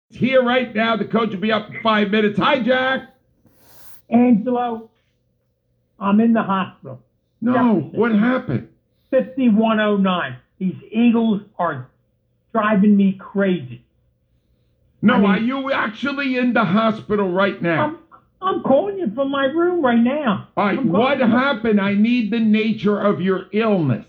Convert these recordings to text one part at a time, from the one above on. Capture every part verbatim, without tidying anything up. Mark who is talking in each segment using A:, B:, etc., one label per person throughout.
A: here right now. The coach will be up in five minutes. Hi, Jack.
B: Angelo, I'm in the hospital.
A: No,
B: Jefferson.
A: What happened?
B: fifty-one oh nine. These Eagles are driving me crazy.
A: No,
B: I mean-
A: are you actually in the hospital right now?
B: I'm, I'm calling you from my room right now.
A: All right,
B: I'm
A: what
B: calling you.
A: happened? I need the nature of your illness.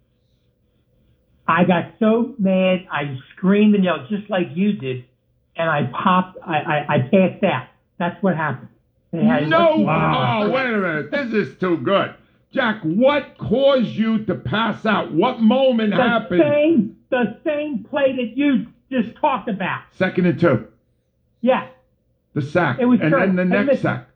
B: I got so mad, I screamed and yelled just like you did, and I popped, I, I, I passed out. That's what happened. They had-
A: No,
B: Wow.
A: oh, wait a minute. This is too good. Jack, what caused you to pass out? What moment
B: the
A: happened?
B: same, the same play that you just talked about.
A: Second and two.
B: Yeah.
A: The sack.
B: It was
A: and then
B: terrible.
A: the
B: And
A: next
B: listen,
A: sack.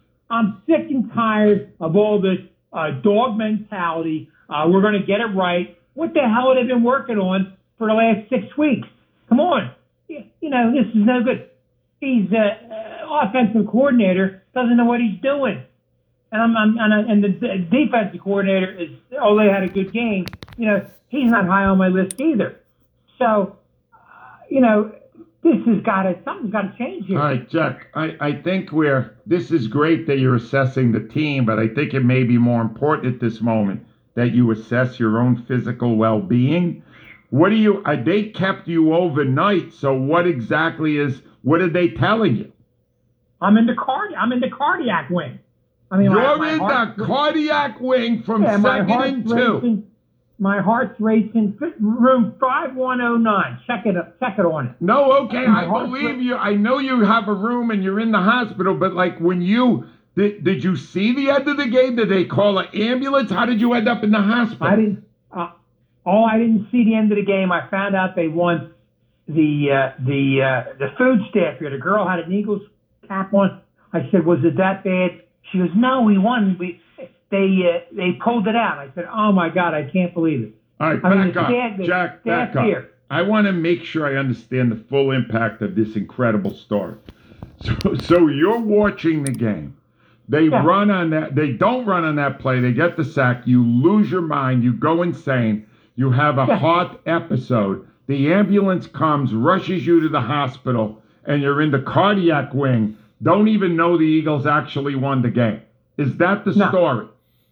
B: I'm sick and tired of all this uh, dog mentality. Uh, we're going to get it right. What the hell have they been working on for the last six weeks? Come on. You, you know, this is no good. He's uh, uh, offensive coordinator, doesn't know what he's doing. And I'm, I'm and, I, and the d- defensive coordinator is, oh, they had a good game. You know, he's not high on my list either. So, uh, you know, this has got to, something's got to change here.
A: All right, Jack, I, I think we're, this is great that you're assessing the team, but I think it may be more important at this moment that you assess your own physical well-being. What do you, uh, they kept you overnight, so what exactly is, what are they telling you?
B: I'm in the card. I'm in the cardiac wing. I mean,
A: You're
B: my, my
A: in
B: heart-
A: the cardiac wing from
B: yeah, my
A: second
B: heart's
A: and two.
B: racing. My heart's racing. Room five one oh nine. Check it. Check it on it.
A: No, okay,
B: My
A: I
B: heart's
A: believe
B: ra-
A: you. I know you have a room and you're in the hospital, but like when you, did, did you see the end of the game? Did they call an ambulance? How did you end up in the hospital?
B: I didn't. Uh, oh, I didn't see the end of the game. I found out they won the uh, the uh, the food staff here. The girl had an Eagles cap on. I said, "Was it that bad?" She goes, "No, we won. We they uh, they pulled it out." I said, "Oh my God, I can't believe it."
A: All right,
B: I mean,
A: back
B: the
A: up.
B: staff- the
A: Jack, back
B: staff
A: up.
B: here.
A: I want to make sure I understand the full impact of this incredible story. So, so you're watching the game. They
B: Yeah.
A: run on that. They don't run on that play. They get the sack. You lose your mind. You go insane. You have a
B: Yeah.
A: heart episode. The ambulance comes, rushes you to the hospital, and you're in the cardiac wing. Don't even know the Eagles actually won the game. Is that the
B: No.
A: story?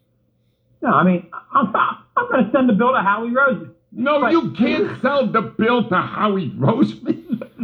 B: No, I mean, I'm I'm going to send the bill to Howie Roseman.
A: No,
B: But-
A: you can't sell the bill to Howie Roseman.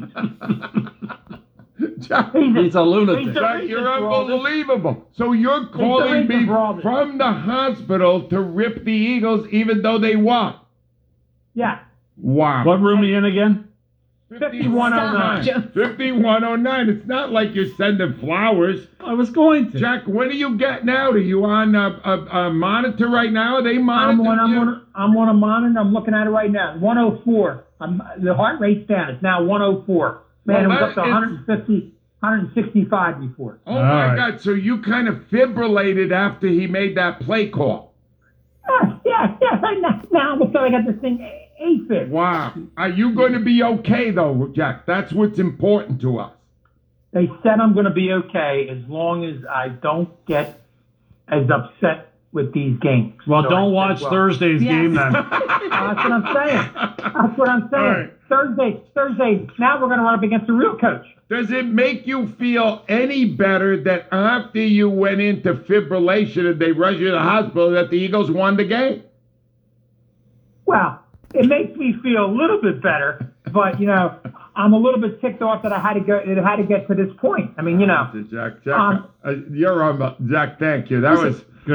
A: Jack,
B: He's
C: He's a lunatic.
B: he's the
A: Jack,
B: reason
A: you're
B: for all this.
A: unbelievable. So you're calling
B: reason
A: me
B: for all this.
A: from the hospital to rip the Eagles even though they won.
B: Yeah.
A: Wow.
C: What room are you in again?
B: fifty-one oh nine.
A: fifty-one oh nine. It's not like you're sending flowers.
C: I was going to.
A: Jack, what do you get now? Are you on a, a, a monitor right now? Are they
B: I'm
A: monitoring
B: on, I'm,
A: you?
B: on, I'm on a monitor. I'm looking at it right now. one oh four. I'm, the heart rate's down. It's now one oh four. Man,
A: Well,
B: it was up to
A: that is-
B: one fifty, one sixty-five before.
A: Oh,
C: All
A: my
C: right.
A: God. So you kind of fibrillated after he made that play call.
B: Yeah, yeah, yeah. Right now, now so I got this thing A-fib.
A: Wow. Are you going to be okay, though, Jack? That's what's important to us.
B: They said I'm going to be okay as long as I don't get as upset with these games.
C: Well,
B: So I
C: don't
B: said,
C: watch
B: well,
C: Thursday's
D: Yes.
C: game then.
B: That's what I'm saying. That's what I'm saying.
A: All right.
B: Thursday, Thursday. Now we're going to run up against the real coach.
A: Does it make you feel any better that after you went into fibrillation and they rushed you to the hospital that the Eagles won the game?
B: Well, it makes me feel a little bit better, but you know, I'm a little bit ticked off that I had to go. It had to get to this point. I mean, you know,
A: Jack, Jack,
B: Um,
A: uh, you're on, Jack. Thank you. That
D: Listen,
A: was